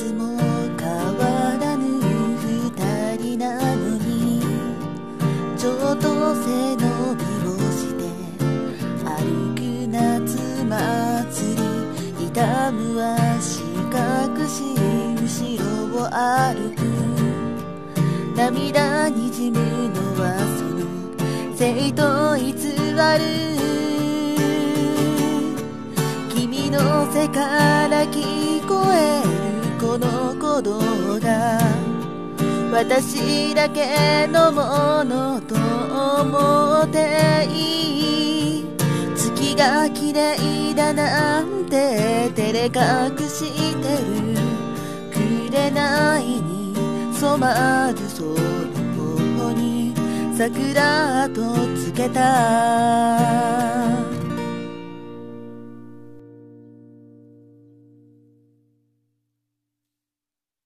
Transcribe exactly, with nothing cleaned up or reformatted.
つも変わらぬ二人なのに、ちょっと背伸びをして歩く夏祭り、痛む足隠し後ろを歩く。涙にじむのはその生と偽る。君の背から聞こえるこの鼓動が私だけのものと思っていい。月が綺麗だなんて照れ隠してる。紅に染まるその頬に桜とつけた。